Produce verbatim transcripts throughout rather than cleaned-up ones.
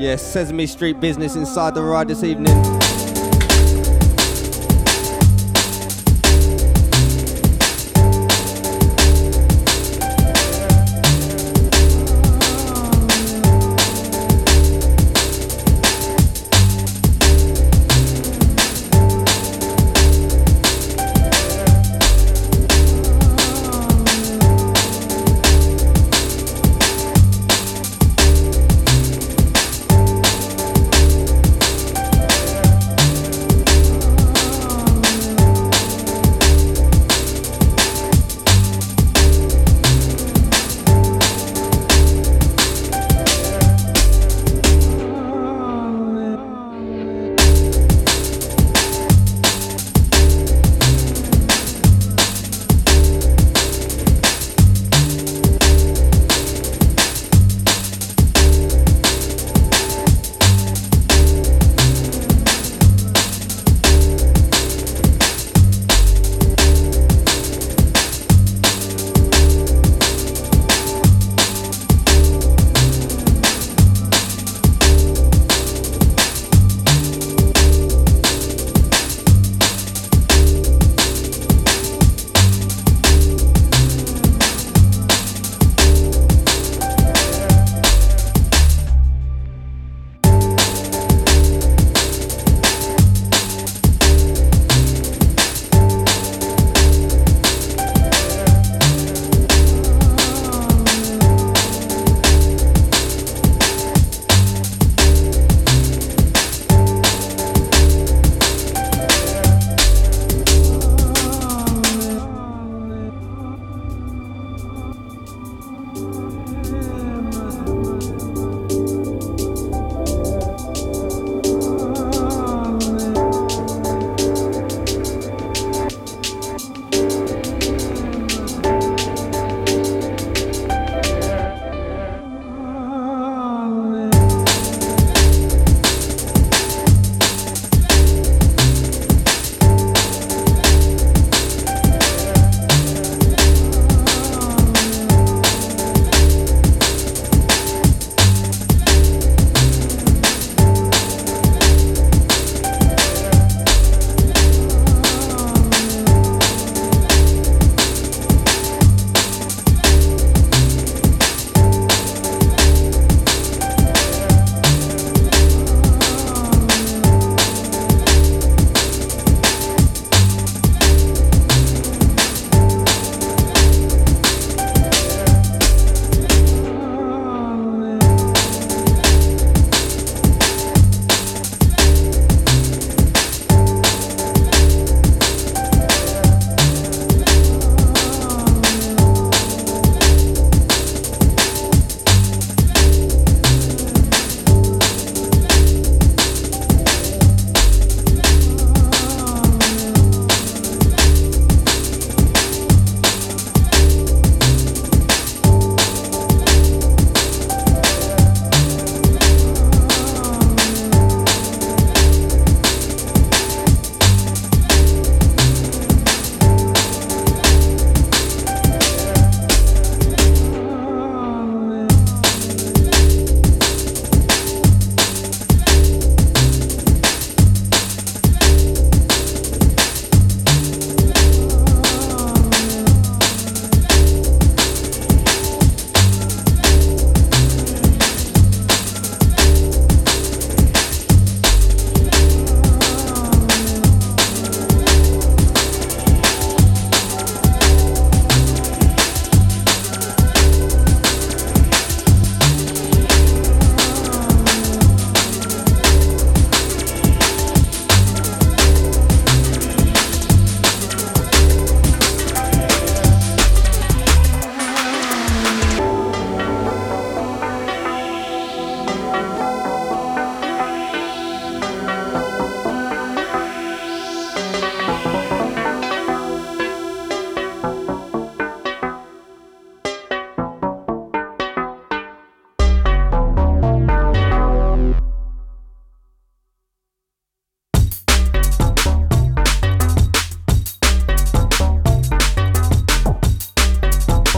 Yes, Sesame Street business inside the ride this evening.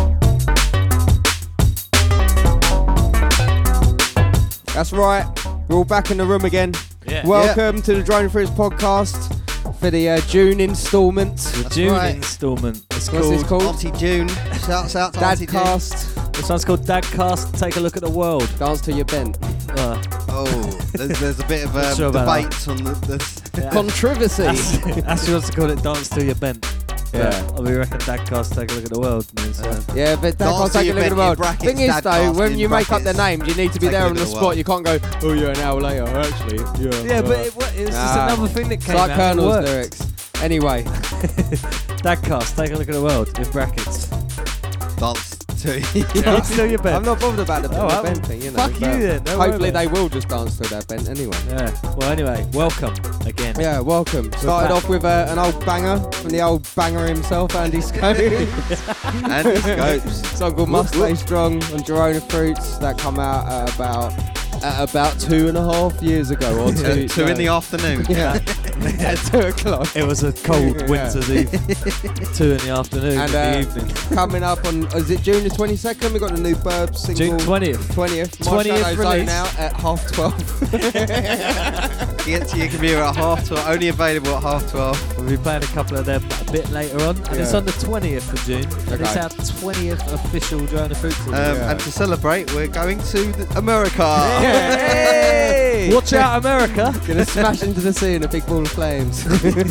That's right. We're all back in the room again. Yeah. Welcome yeah. to the Drone Fruits podcast for the uh, June instalment. The That's June right. instalment. It's What's called, this called? Auntie June. Shouts out to Dadcast. June. This one's called Dadcast. Take a look at the world. Dance till you're bent. Uh. Oh, there's, there's a bit of um, sure debate on the, this. Yeah. Controversy. Actually wants to call it Dance till you're bent. Yeah, but we reckon Dadcast Take a Look at the World means, uh, yeah, but Dadcast Take a Look at the World. Thing is though, when you make up the names, you need to be there on the spot. You can't go, oh yeah, an hour later, actually. Yeah, yeah uh, but it, what, it was nah. just another thing that came it's like out. Colonel's lyrics. Anyway, Dadcast Take a Look at the World in brackets. Dance till Dance till you're bent. I'm not bothered about the oh, bent thing, you know. Fuck you then. No hopefully they will just dance till they're bent anyway. Yeah. Well, anyway, welcome again. Yeah, welcome. Started off with uh, an old banger from the old banger himself, Andy Scopes. Andy Scopes. Song called Must Stay Strong on Girona Fruits that come out at about at about two and a half years ago or two. two in the afternoon. Yeah. At two o'clock. It was a cold winter's eve. Two in the afternoon. And in uh, the evening. Coming up on is it June the twenty second? We got the new Burbs single. June twentieth. Twentieth. Twentieth release out at half twelve. Get to your computer at half twelve. Only available at half twelve. We'll be playing a couple of them a bit later on, and yeah. it's on the twentieth of June. And okay. it's our twentieth official Girona Fruits. Um, yeah. And to celebrate, we're going to the America. Yeah. Hey! Watch out, America! Gonna smash into the sea in a big ball of flames.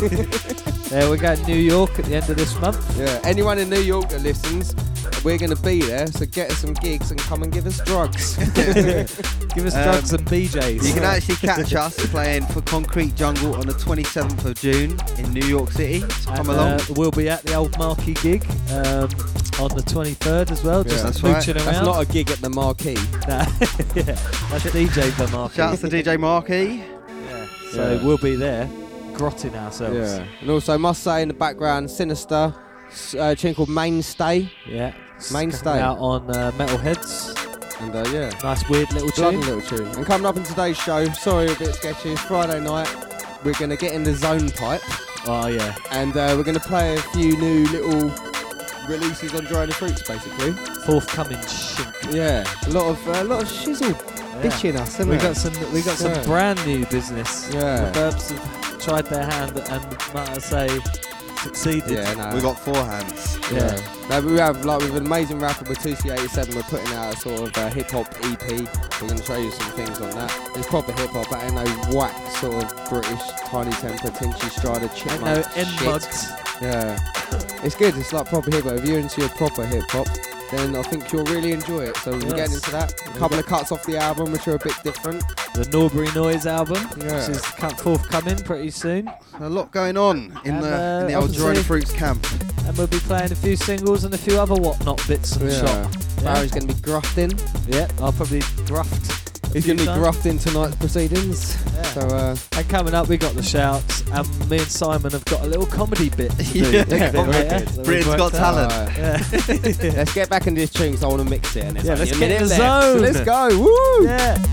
Yeah, we're going to New York at the end of this month. Yeah, anyone in New York that listens, we're going to be there, so get us some gigs and come and give us drugs. Give us um, drugs and B Js. You can actually catch us playing for Concrete Jungle on the twenty-seventh of June in New York City. So and, come along. Uh, we'll be at the old Marquee gig um, on the twenty-third as well, just yeah, mooching right. around. That's not a gig at the Marquee. Nah. Yeah, that's D J the Marquee. Shout out to D J Marquee. Yeah. So yeah. we'll be there, grotting ourselves. Yeah. And also, must say in the background, Sinister, uh, tune called Mainstay. Yeah. Mainstay. Out on uh, Metalheads. And uh, yeah. Nice weird little Bloody tune. little tune. And coming up in today's show, sorry a bit sketchy, it's Friday night. We're going to get in the zone pipe. Oh yeah. And uh, we're going to play a few new little releases on Girona Fruits, basically. Forthcoming shink. Yeah. A lot of uh, a lot of shizzle yeah. bitching us, isn't we it? got some we got some yeah. brand new business. Yeah. The Burbs have tried their hand and might I say succeeded. Yeah, no. We got four hands. Yeah. yeah. No, we have like with an amazing rapper with two C eighty-seven. We're putting out a sort of uh, hip hop E P. We're going to show you some things on that. It's proper hip hop, but ain't no whack sort of British Tiny Temper, Tinchy Strider, Chipmunk. Ain't no shit. N-mugs. Yeah. It's good. It's like proper hip hop. If you're into your proper hip hop, then I think you'll really enjoy it. So we're yes. getting into that. A couple of cuts off the album, which are a bit different. The Norbury Noise album, yeah. which is forthcoming pretty soon. A lot going on in and, the uh, in the old Girona Fruits camp. And we'll be playing a few singles and a few other whatnot bits in the yeah. shop. Yeah. Barry's going to be grufting. Yeah, I'll probably gruft. He's going to be grufting tonight's proceedings. Yeah. So, uh, and coming up, we got the shouts, and me and Simon have got a little comedy bit to do. yeah, yeah, yeah. Britain's Got Talent. Right. Yeah. Let's get back into this tune because I want to mix it. And yeah, let's get in the left. zone. So let's go. Woo! Yeah.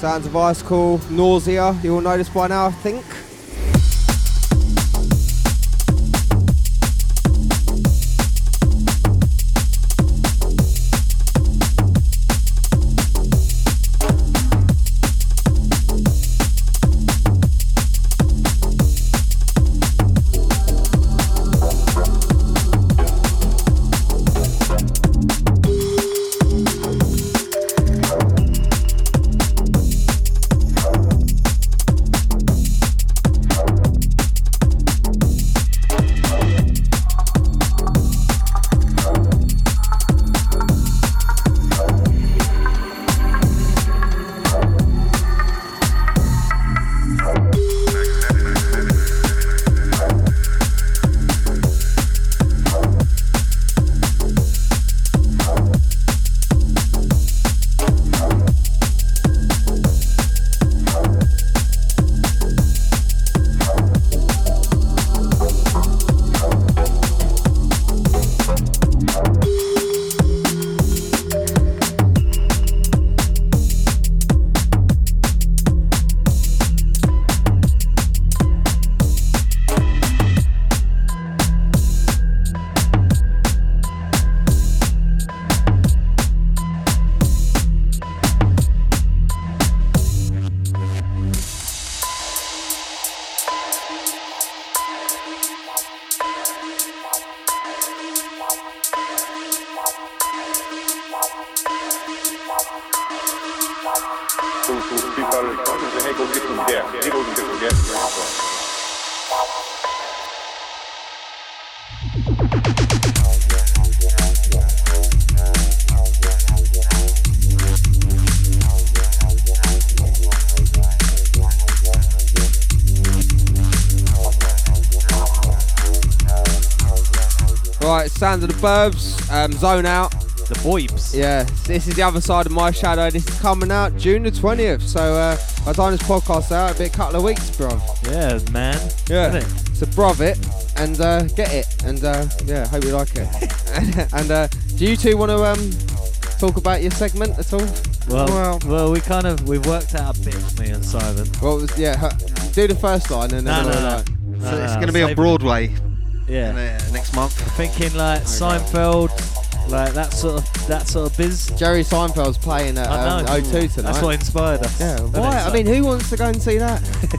Sounds of Ice Cool, Nausea, you all know this by now, I think. Right, Sounds of the Burbs, um, Zone Out. The Boibs. Yeah, this is the other side of my shadow. This is coming out June the twentieth. So uh, I've done this podcast out a bit, couple of weeks, bruv. Yeah, man. Yeah. Isn't it? So bruv it and uh, get it, and uh, yeah, hope you like it. and uh, do you two want to um, talk about your segment at all? Well, Well- well, we kind of we've worked out a bit, me and Simon. Well, it was, yeah, huh, do the first line and then No, we'll no, no. like. No, So no, it's no, going to be on save- Broadway Yeah. uh, next month. Thinking like Seinfeld, like that sort of that sort of biz. Jerry Seinfeld's playing at I um, know. O two tonight. That's what inspired us. Yeah, isn't why? it? I mean, who wants to go and see that?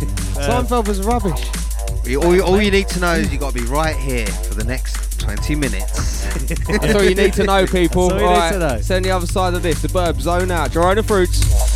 Um, Seinfeld was rubbish. You- All, you- all you need to know is you got to be right here for the next twenty minutes. That's all you need to know, people. That's all you need to know. Send the other side of this. The Burbs, Zone Out. Gerona Fruits.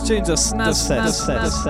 tunes are snaz sets.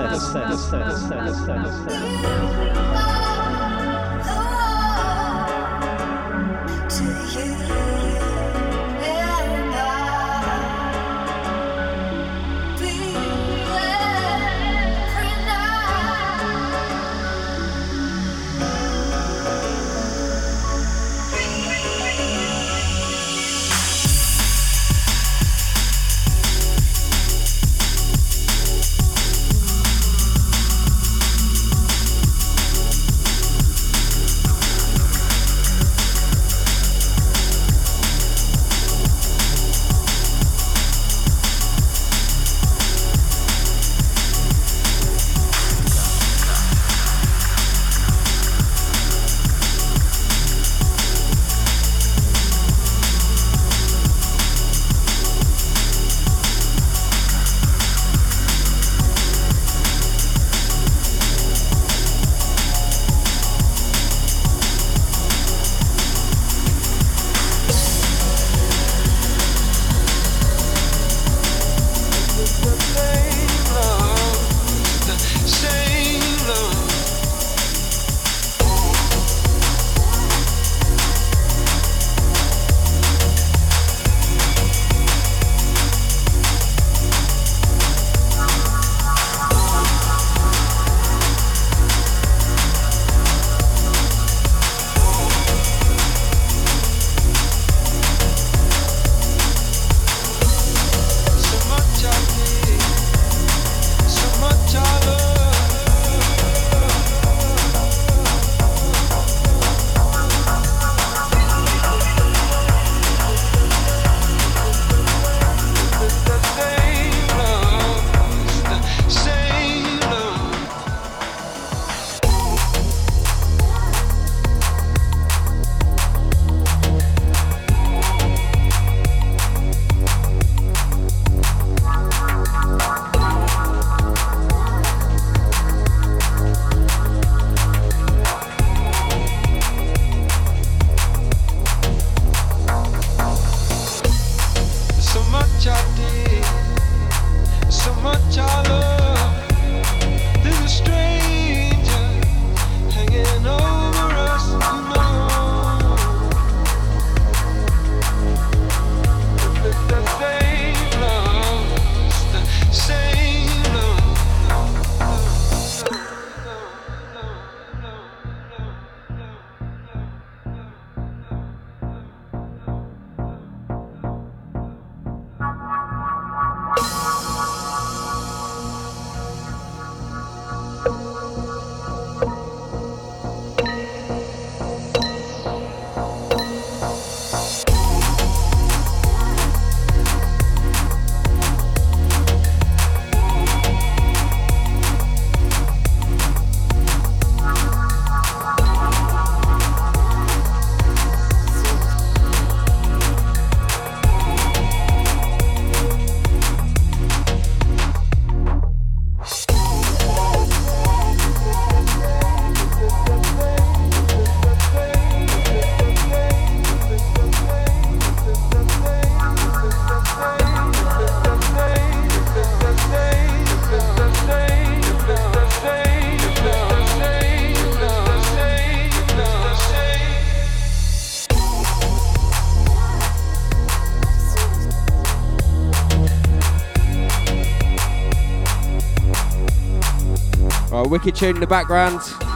Wicked tune in the background.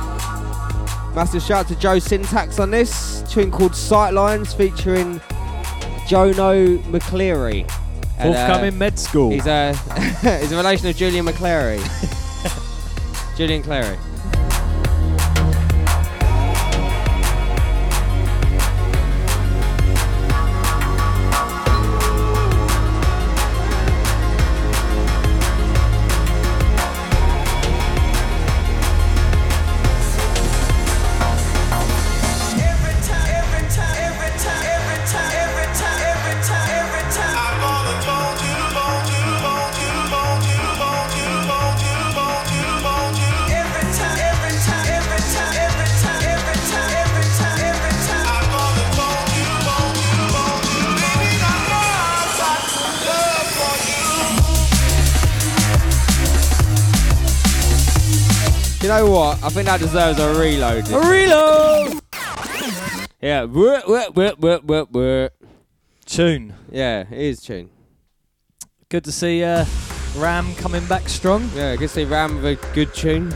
Massive shout out to Joe Syntax on this tune called Sightlines featuring Jono McCleary. Forthcoming uh, med school. He's a he's a relation of Julian McCleary. Julian Clary. Every time You know what? I think that deserves a reload. A reload! Yeah. Wah, wah, wah, wah, wah, wah. Tune. Yeah, it is tune. Good to see uh, Ram coming back strong. Yeah, good to see Ram with a good tune.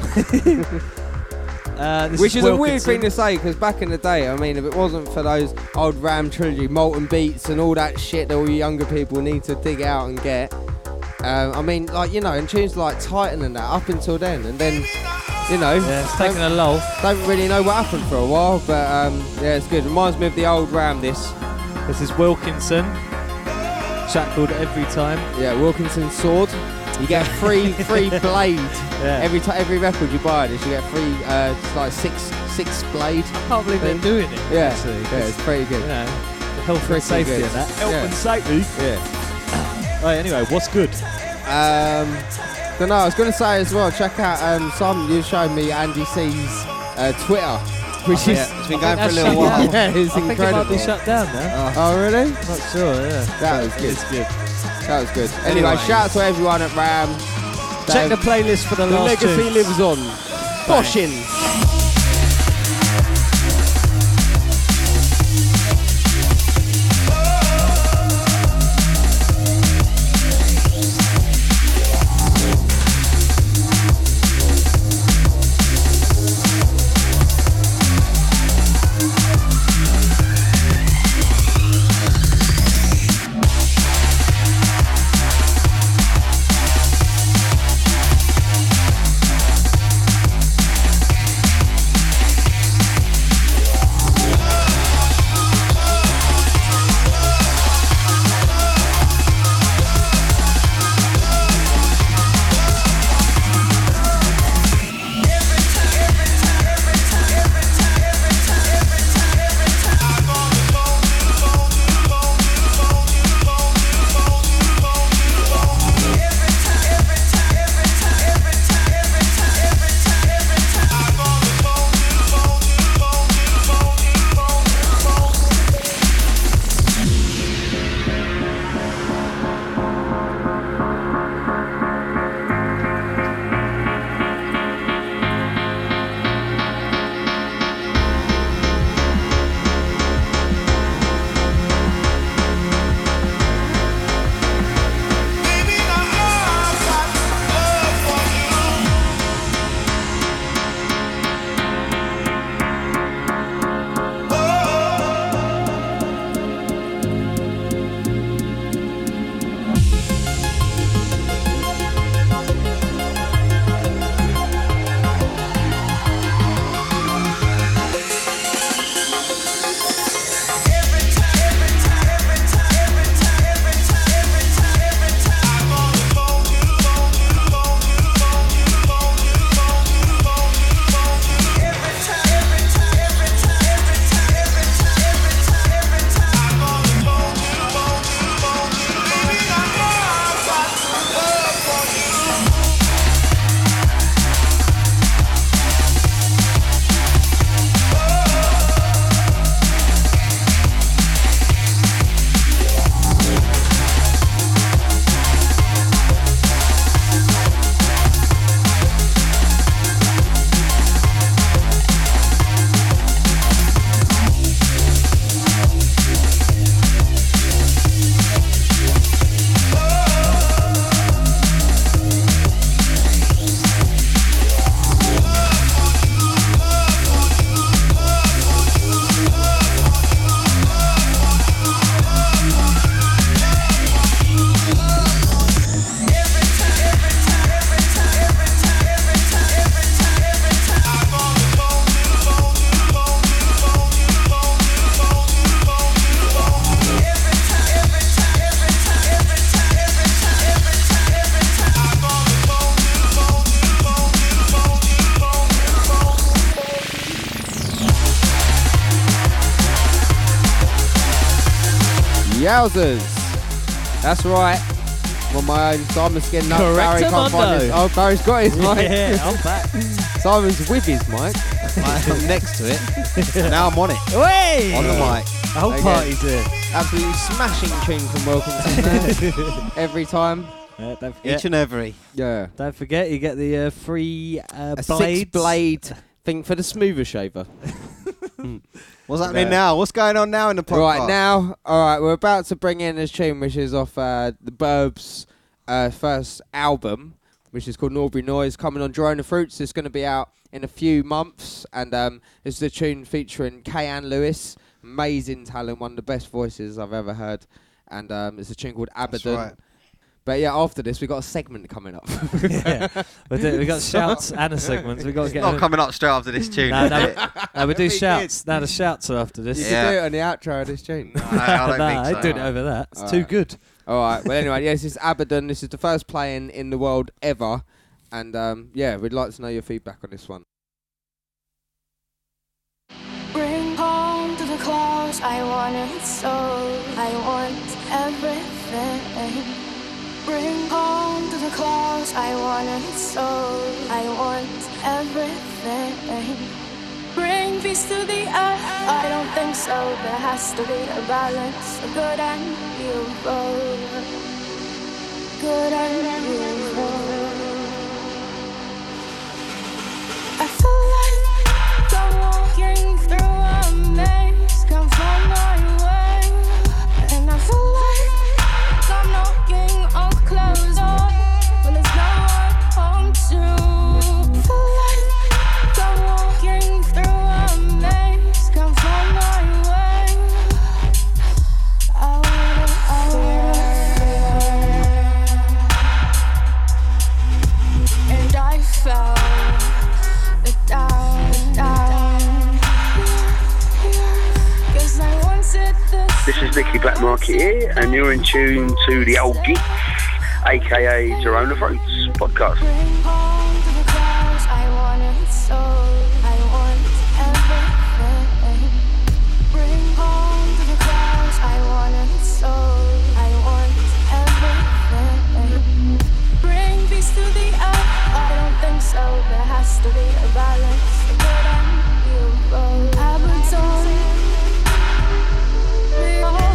Uh, this Which is, is a weird Wilkinson. thing to say, because back in the day, I mean, if it wasn't for those old Ram trilogy, Molten Beats and all that shit that all you younger people need to dig out and get, um, I mean, like, you know, and tunes like Titan and that, up until then, and then, you know, Yeah, it's taken a lull. don't really know what happened for a while, but um, yeah, it's good. Reminds me of the old Ram, this. This is Wilkinson. Chat called Every Time. Yeah, Wilkinson Sword. You get a free free blade Yeah. every time every record you buy this. You get free uh, it's like six six blade. I can't believe they're thing. doing it. Yeah, actually, yeah, it's pretty good. You know, health Pretty and safety good. and that. Health Yeah. and safety. Yeah. Right, anyway, what's good? Um, don't know. I was going to say as well. Check out um, Simon. You showed me Andy C's uh, Twitter, which Yeah, is it's been I going for a think little that's while. shut yeah, it's I think it incredible. might be shut down now. Oh, really? Not sure, yeah. That was good. It's good. That was good. Anyway, Anyway. shout out to everyone at Ram. Check the playlist for the, The last legacy tunes. lives on. Boshin. Yowzers. That's right. On my own, Simon's getting up. Barry can't find his. Oh, Barry's got his mic. Yeah, I'm back. Simon's with his mic. I'm next to it. Now I'm on it. Hey! On the mic. The whole Okay. party's here. Absolutely smashing tune from Wilkinson there. Every time. Yeah, don't forget. Each and every. Yeah. Don't forget, you get the uh, free uh, A blades. six blade thing for the smoother shaver. What's happening Yeah. now? What's going on now in the podcast? Right now, all right, we're about to bring in this tune, which is off uh, the Burbs' uh, first album, which is called Norbury Noise, coming on Drone of Fruits. It's going to be out in a few months, and um, it's the tune featuring Kayan Lewis, amazing talent, one of the best voices I've ever heard, and um, it's a tune called Abaddon. That's right. But yeah, after this, we've got a segment coming up. Yeah. we do, we got shouts and a segment. We got to It's get. not a- coming up straight after this tune. No, is no, it? no, we do It'd be shouts. Now the shouts are after You this. can Yeah. do it on the outro of this tune. No, I don't Nah, think I so. do it over that. It's All too right. good. All right. Well, anyway, yes, this is Abaddon. This is the first play-in in the world ever, and um, yeah, we'd like to know your feedback on this one. Bring home to the clouds, I want it so, I want everything. Bring home to the clouds, I want it so, I want everything. Bring peace to the earth, I don't think so, there has to be a balance, a good and evil. Good and evil. I feel like I'm walking through a maze, can't find my way. And I feel like I'm knocking on closed doors when there's no one home to. Feel like I'm walking through a maze, can't find my way. I wanna, I wanna. And I fell down, down. Cause I wanted this. This is Nicky Black Market here, and you're in tune to the old geeks, aka Jerona Fruits podcast. Bring home to the clouds, I want it so, I want everything. Bring home to the clouds, I want it so, I want everything. Bring peace to the earth, I don't think so, there has to be a balance, a good and evil. Abaddon, we all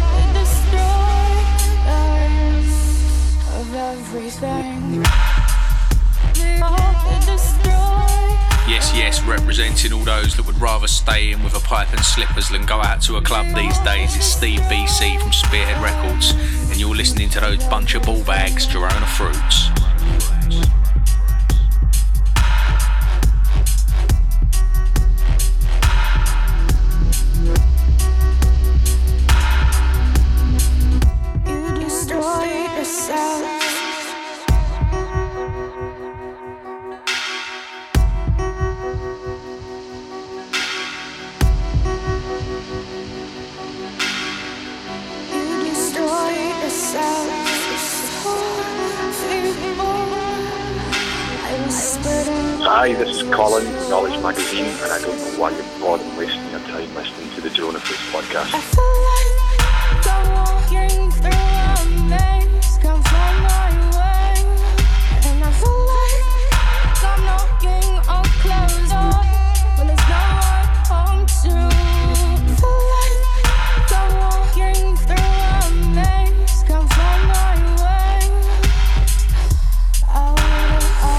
destroyers of everything. We all destroy. Yes, yes, representing all those that would rather stay in with a pipe and slippers than go out to a club these days. It's Steve B C from Spearhead Records, and you're listening to those bunch of ball bags, Jerona Fruits. You destroy yourself. You destroy yourself. I whispered in Hi, this is Colin, Knowledge Magazine, and I don't know why you're bothering wasting your time listening to the Jerona Fruits podcast. I feel like I'm walking through a maze, can't find my way. And I feel like I'm knocking on closed doors when there's no one home to. Feel like I'm walking through a maze, can't find my way. I wanna, I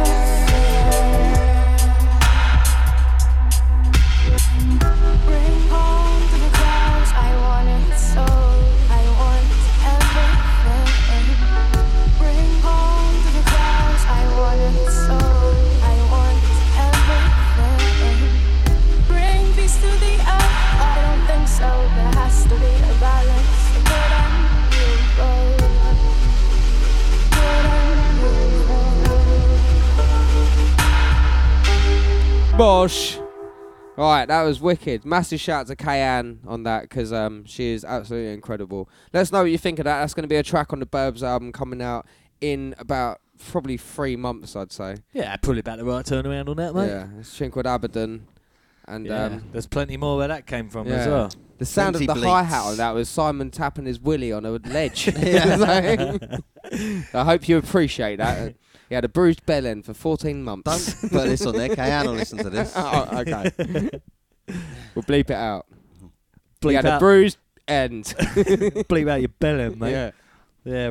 wanna. Bring home to the clouds, I want it so, I want everything. Bring home to the clouds, I want it so, I want everything. Bring peace to the earth, I don't think so, there has to be a balance, a good and evil. Good and evil. Bosh. Right, that was wicked. Massive shout to Kayan on that, because um, she is absolutely incredible. Let us know what you think of that. That's going to be a track on the Burbs album coming out in about probably three months, I'd say. Yeah, probably about the right turnaround on that, mate. Yeah, it's a tune called Abaddon. And Yeah, um, there's plenty more where that came from as yeah. well. the sound of Plenty the bleats. hi-hat on that was Simon tapping his willy on a ledge. I hope you appreciate that. He had a bruised bell end for fourteen months. Don't put this on there. Kayan will listen to this. Oh, okay. We'll bleep it out. he Bleep had a out, bruised end. bleep out your belly, mate. Yeah. Yeah, right.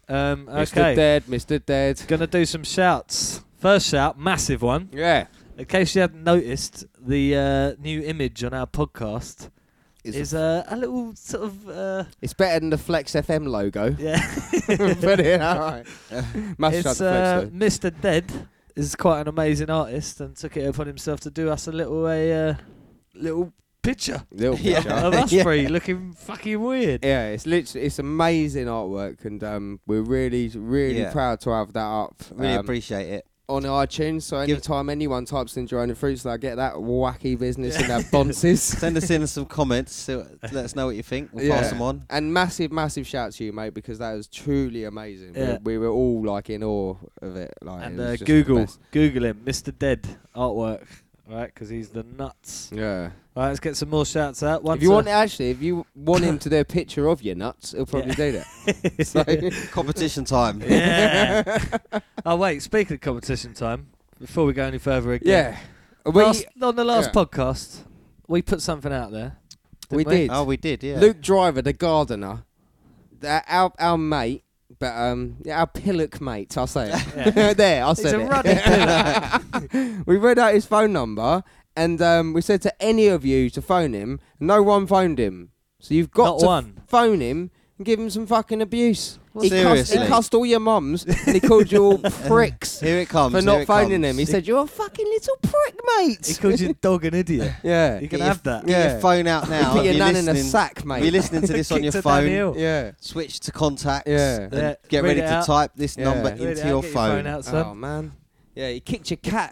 Um, Mister okay. Dead, Mister Dead. Gonna do some shouts. First shout, massive one. Yeah. In case you hadn't noticed, the uh, new image on our podcast It's is uh, a little sort of uh, It's better than the Flex F M logo. yeah. But yeah, all right. Massive shout It's to Flex, uh, though. Mister Dead is quite an amazing artist and took it upon himself to do us a little a uh, little picture Little Yeah. picture. of us Yeah. three looking fucking weird. Yeah, it's literally it's amazing artwork, and um, we're really really Yeah. proud to have that up. Really um, appreciate it. on iTunes. So Give- anytime anyone types in Girona Fruits, they get that wacky business and that bonces. Send us in some comments. So let us know what you think. We'll Yeah. pass them on. And massive, massive shout to you, mate, because that was truly amazing. Yeah. We, we were all like in awe of it. Like, And it was uh, just the Google best. Google him, Mister Dead artwork, right? Because he's the nuts. Yeah. All right, let's get some more shouts out. One If you to- want, actually, if you want him to do a picture of your nuts, he'll probably do that. So, Competition time. yeah. Oh wait, speaking of competition time, before we go any further again, yeah. We, last, on the last yeah. podcast, we put something out there. we didn't did. Oh, we did, yeah. Luke Driver, the gardener, the, our our mate, but um, yeah, our pillock mate. I'll say it. Yeah. there, I He's said a it. ruddy pillock. We read out his phone number, and um, we said to any of you to phone him. No one phoned him, so you've got Not to one. f- phone him and give him some fucking abuse. Well, he, cussed, seriously. he cussed all your mums, and he called you all pricks Here it comes. for here not it phoning comes. him. He said you're a fucking little prick, mate. He called your dog an idiot. yeah, You Get can your- have that. Get Yeah. your phone out now. put your If you're nan in a listening- sack, If mate. you're listening to this on your Kicked her down the phone, hill. yeah. switch to contacts. Yeah. And Yeah. get Read ready it to out. type this Yeah. number Read Read into it out, your get phone. Your phone out, son. Oh man, yeah, he kicked your cat.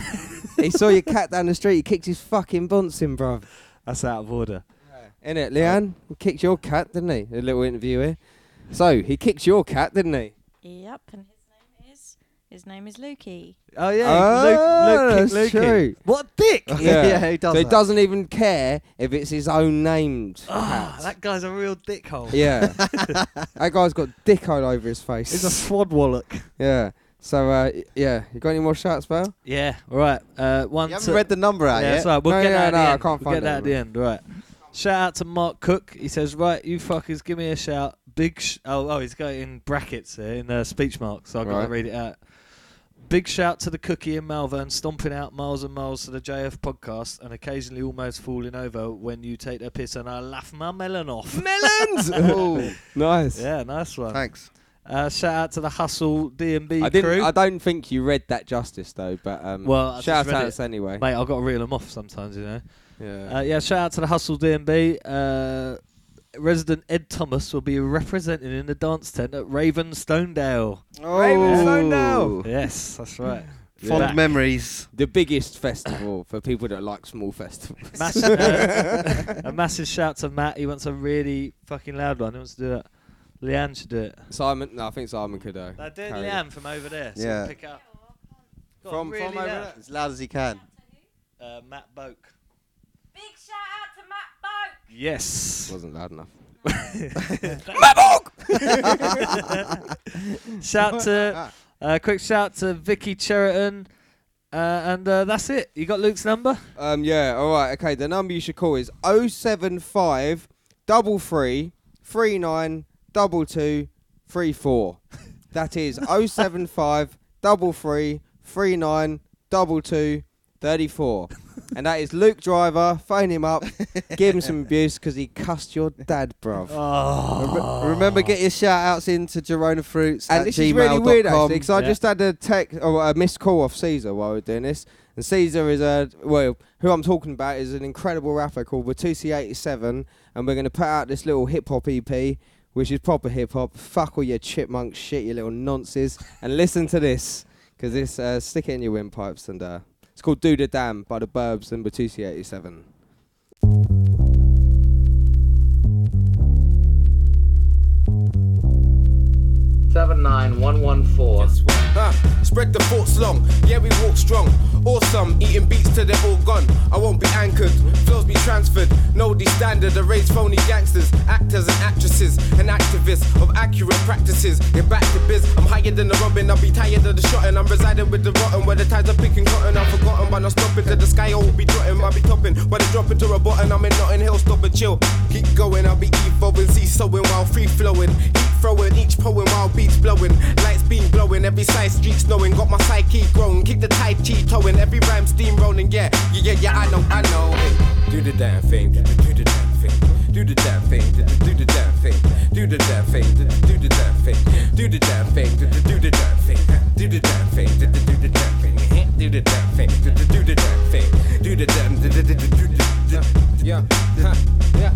He saw your cat down the street. He kicked his fucking bunsen, bruv. That's out of order. Innit, Leanne? He kicked your cat, didn't he? A little interview here. So he kicked your cat, didn't he? Yep, and his name is his name is Lukey. Oh yeah, Oh, Luke, Luke, that's kicked Lukey. true. What a dick! Yeah, he does So he that. doesn't even care if it's his own named Ah, cat. that guy's a real dickhole. Yeah. That guy's got dick all over his face. He's a swadwallock. yeah. So, uh, y- yeah. You got any more shouts, pal? Yeah, right. Uh, one You haven't to- read the number out yeah, yet. that's right. We'll No, get yeah, that at no, the I end. can't we'll find get that it, at the end. Right. Shout out to Mark Cook. He says, "Right, you fuckers, give me a shout. Big sh- oh oh, he's got it in brackets here in uh, speech marks. So I've got to Right. read it out. Big shout to the Cookie in Malvern, stomping out miles and miles to the J F podcast, and occasionally almost falling over when you take a piss, and I laugh my melon off. Melons! oh, nice. Yeah, nice one. Thanks. Uh, shout out to the Hustle D and B I didn't. crew. I don't think you read that justice though, but um, Well, I just shout read out it. us anyway. Mate, I've got to reel them off sometimes, you know. Yeah. Uh, yeah, shout out to the Hustle D and B. Uh, resident Ed Thomas will be represented in the dance tent at Raven Stonedale. Oh, Ravenstonedale. Yes, that's right. Fond Back. memories. The biggest festival for people that like small festivals. Mass- uh, a massive shout to Matt. He wants a really fucking loud one. He wants to do that. Leanne should do it. Simon, no, I think Simon could. Uh, No, do it, carry Leanne, from over there. So Yeah. pick up. Go on, From- really from over loud. there? As loud as he can. Uh, Matt Boak. Big shout out to Matt Boak. Yes. Wasn't loud enough. Shout to, uh, quick shout to Vicky Cheriton. Uh, and uh, that's it. You got Luke's number? Um, yeah, all right, okay. The number you should call is oh seven five double three three nine double two three four. That is oh seven five double three three nine double two thirty four. And that is Luke Driver. Phone him up. Give him some abuse because he cussed your dad, bruv. Oh. Rem- Remember, get your shout outs into Girona Fruits And at this gmail is really weird, dot com. actually, because I Yeah. just had a text or a missed call off Caesar while we we're doing this. And Caesar is a well, who I'm talking about is an incredible rapper called Watusi eighty-seven, and we're going to put out this little hip hop E P, which is proper hip hop. Fuck all your chipmunk shit, you little nonces, and listen to this, because this uh, stick it in your windpipes, and uh, it's called Do the Damn by the Burbs and Watusi eighty-seven. seven nine one one four. Uh, spread the thoughts long, yeah we walk strong. Awesome, eating beats till they're all gone. I won't be anchored, flows be transferred. Know the standard, I raise phony gangsters, actors and actresses, and activists of accurate practices. Get back to biz, I'm higher than the robin. I'll be tired of the shotting. I'm residing with the rotten, where the tides are picking cotton. I'm forgotten, but not stopping till the sky all be trotting. I'll be topping, but they drop into a button. I'm in Notting Hill, stop and chill. Keep going, I'll be evolving, see sowing while free flowing. Heat throwing, each poem while beats blowing. Lights beam glowing, every side street snowing. Got my psyche growing, kick the Tai Chi towing. Every rhyme steam rolling, yeah, yeah, yeah, yeah, I know, I know. Hey, do the damn thing, do the, do the damn thing. Do the damn thing, do the, do the damn thing. Do the damn thing, do the, do the damn thing. Do the damn thing, do the, do the damn thing. Do the damn thing, do the, do the damn thing. Do the damn thing, do the, do the damn thing. Do the damn, do the, do the, do the, yeah, yeah, yeah.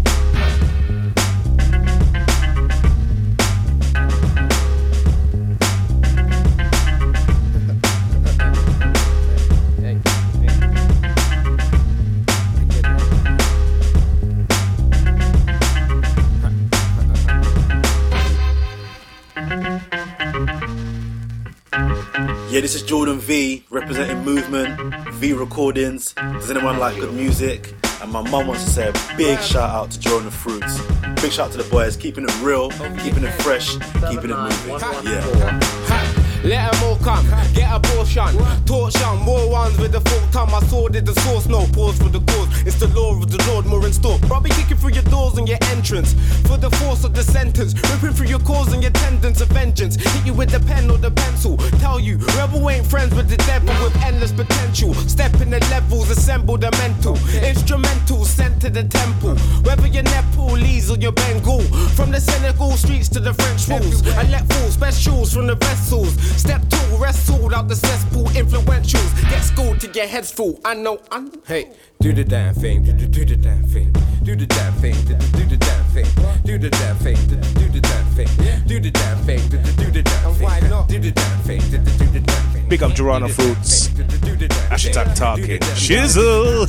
Yeah, this is Jordan V, representing Movement, V Recordings. Does anyone like good music? And my mum wants to say a big shout out to Joe and the Fruits. Big shout out to the boys, keeping it real, keeping it fresh, keeping it moving. Yeah. Let them all come, get a portion, torch on, more ones with the fork tongue. My sword is the source, no pause for the cause. It's the law of the Lord, more in store. I'll be kicking through your doors and your entrance for the force of the sentence, ripping through your cause and your tendons of vengeance. Hit you with the pen or the pencil. Tell you, rebel ain't friends with the devil with endless potential. Step in the levels, assemble the mental. Instrumentals sent to the temple. Whether you're Nepalese or you're Bengal, from the Senegal streets to the French walls. I let fall specials from the vessels. Step two, wrestled out the cesspool, influentials. Get schooled to get heads full. I know, I know. Hey, do the damn thing, do the, do the damn thing. Do the damn thing, do the, do the damn thing. Do the damn thing, do the, do the damn thing. Do the damn thing, do the, do the damn thing. Why not? Do the damn thing, do the, do the damn thing. Big up Joanna Fruits. Hashtag talking. Shizzle.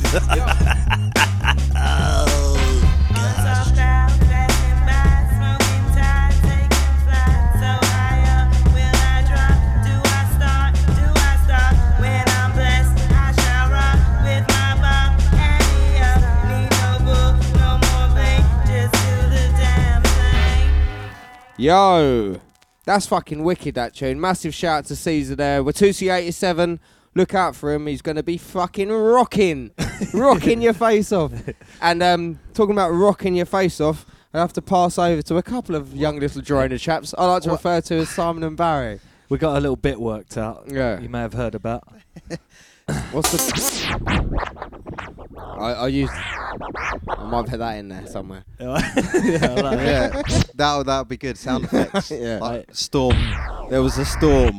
Yo, that's fucking wicked, that tune. Massive shout out to Caesar there. Watusi eighty-seven, look out for him. He's going to be fucking rocking, rocking your face off. And um, talking about rocking your face off, I have to pass over to a couple of young little Girona chaps I like to What? refer to as Simon and Barry. We got a little bit worked out. Yeah. You may have heard about. What's the... I, I used... I might put that in there somewhere. yeah, I like Yeah, that'll that'll be good. Sound effects. Yeah. Like storm. There was a storm.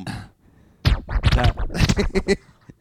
that.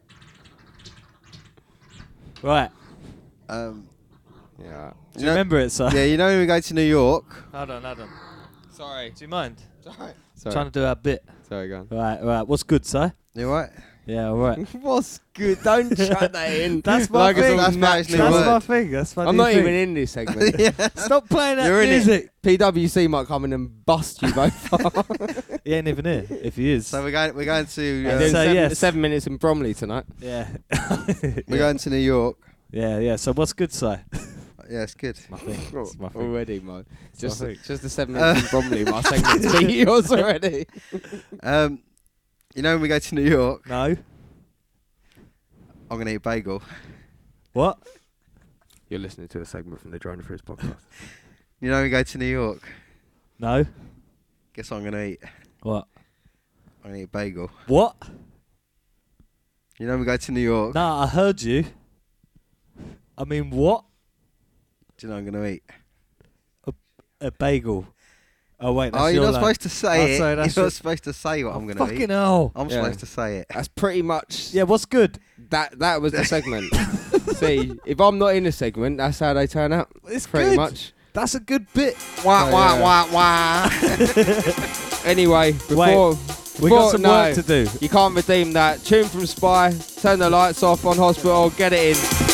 Right. Um, Yeah. Do you remember it, sir? Yeah, you know when we go to New York. Hold on, hold on. Sorry. Do you mind? Sorry. Trying to do our bit. Sorry, go on. Right, right. What's good, sir? You right? Yeah, all right. What's good? Don't shut that in. That's my Like it's thing. all That's natural. actually That's word. my thing. That's my I'm new not thing. even in this segment. Yeah. Stop playing that You're in it. music. P W C might come in and bust you both. He ain't even here. If he is. So we're going. We're going to. And Uh, then So, seven, yes. seven minutes in Bromley tonight. yeah. we're going to New York. yeah, yeah. So what's good, Si? Yeah, it's good. My thing. It's my thing. Already, man. Just, my thing. just the seven minutes in Bromley. My segment's beat yours already. Um, you know when we go to New York, No. I'm gonna eat a bagel. What? You're listening to a segment from the Drone Fruits podcast. You know when we go to New York, No. guess what I'm gonna eat? What? I'm gonna eat a bagel. What? You know when we go to New York, Nah, I heard you. I mean, what? do you know what I'm gonna eat? A bagel. Oh wait. That's Oh, you're your not line. supposed to say Oh, it. sorry, You're that's not your- supposed to say what I'm gonna Fucking eat. hell. I'm Yeah. supposed to say it. That's pretty much. Yeah. What's good? That that was the segment. See, if I'm not in the segment, that's how they turn out. It's pretty good. much. That's a good bit. Wah Oh, wah yeah. wah wah. Anyway, before We before- got some no, work to do. You can't redeem that. Tune from Spy. Turn the lights off on Hospital. Get it in.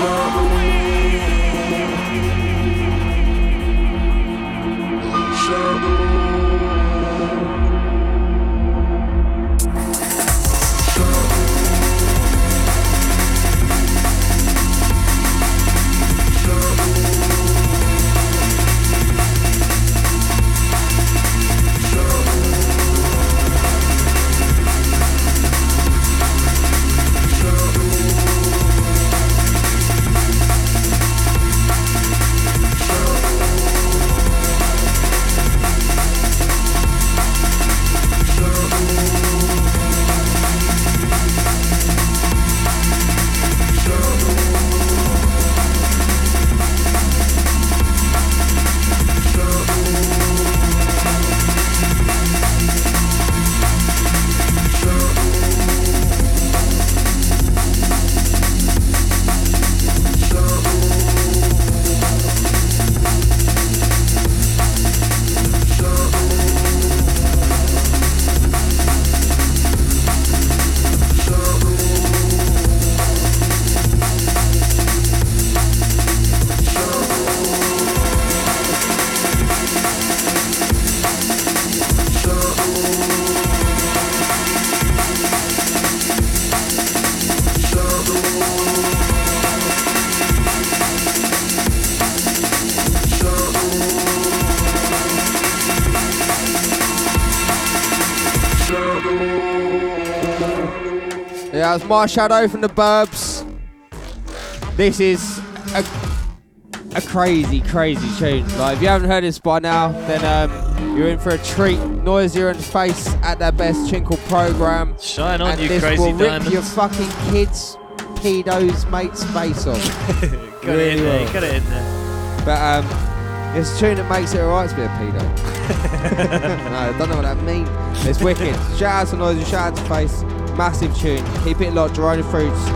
Yeah, that was My Shadow from the Burbs. This is a, a crazy, crazy tune. Like, if you haven't heard this by now, then um, you're in for a treat. Noisier and Face at their best Chinkle program. Shine on, and you this crazy will rip diamonds. your fucking kids, pedos, mates' face off. Got really it in there, will. got it in there. But um, it's a tune that makes it alright to be a pedo. No, I don't know what that means. It's wicked. Shout out to Noisier, shout out to Face. Massive tune. Keep it locked, Jerona Fruits.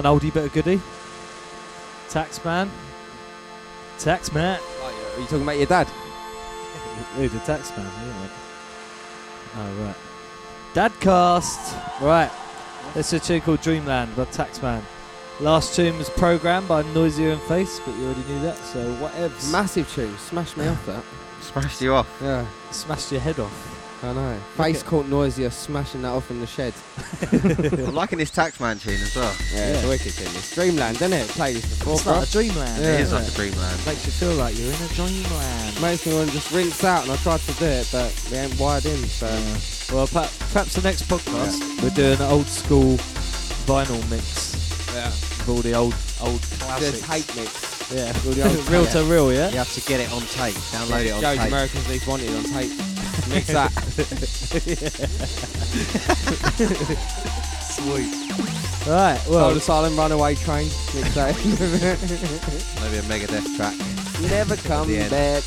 An oldie but a goodie. Taxman. Taxman. Are you talking about your dad? Who, the Taxman? Yeah. Oh, right. Dadcast. Right. It's a tune called Dreamland by Taxman. Last tune was programmed by Noisier and Face, but you already knew that, so whatever. Massive tune. Smashed me off that. Smashed you off? Yeah. Smashed your head off. I know. Face caught Noisier smashing that off in the shed. I'm liking this Taxman tune as well. Yeah, yeah. It's a wicked tune. It's Dreamland, isn't it? Played this before, It's bro. like a dreamland. Yeah. It is like a dreamland. Makes you feel like you're in a dreamland. Makes me want to just rinse out, and I tried to do it, but we ain't wired in, so... Uh, well, perhaps, perhaps the next podcast, yeah. we're doing an old school vinyl mix. Yeah. With all the old, old classics. Just hate mix. Yeah. All the old real to real, yeah? You have to get it on tape. Download it on Joe's tape. Americans Least Wanted on tape. Mix that. Sweet. Right, well. Soul Asylum Runaway Train. Mix that. Maybe a Megadeth track. Never come back.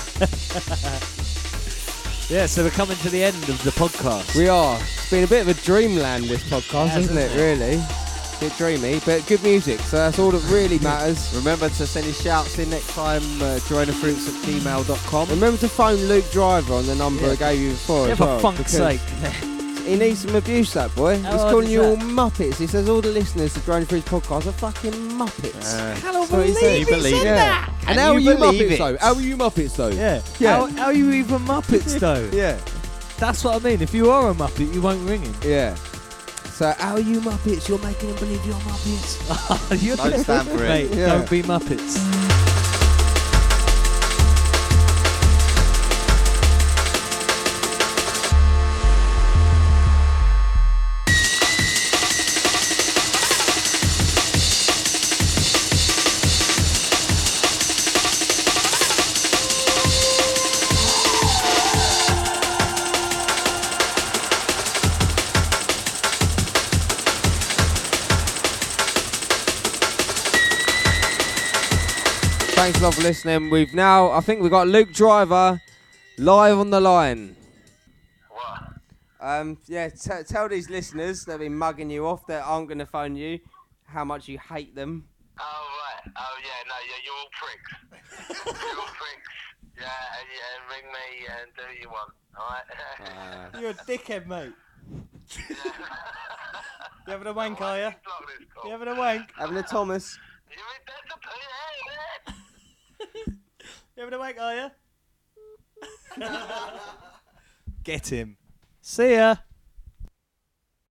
Yeah, so we're coming to the end of the podcast. We are. It's been a bit of a dreamland, this podcast, hasn't it, really? A bit dreamy, but good music, so that's all that really matters. Remember to send your shouts in next time, uh, joinafruits at gmail dot com. Remember to phone Luke Driver on the number Yeah. I gave you before. Yeah, as for well, funk's sake. He needs some abuse, that boy. He's How hard calling is you that? all Muppets. He says all the listeners to Joining Fruits podcast are fucking Muppets. Uh, Hello, That's what he believe said. he believe said it. that. And, And how you are you believe Muppets, it. though? How are you Muppets, though? Yeah. Yeah. How, how are you even Muppets, though? Yeah. That's what I mean. If you are a Muppet, you won't ring him. Yeah. So, how are you Muppets? You're making them believe you're Muppets. You're Don't stand for it. Mate, Yeah. don't be Muppets. Thanks a lot for listening. We've now, I think we've got Luke Driver live on the line. What? Um, yeah, t- tell these listeners that have been mugging you off that aren't going to phone you how much you hate them. Oh, right. Oh, yeah, no, yeah, you're all pricks. You're all pricks. Yeah, and, yeah, and ring me and do what you want, alright? Uh, You're a dickhead, mate. You having a wank, are you? You having a wank? having a Thomas. You having a wank, are you? Get him. See ya.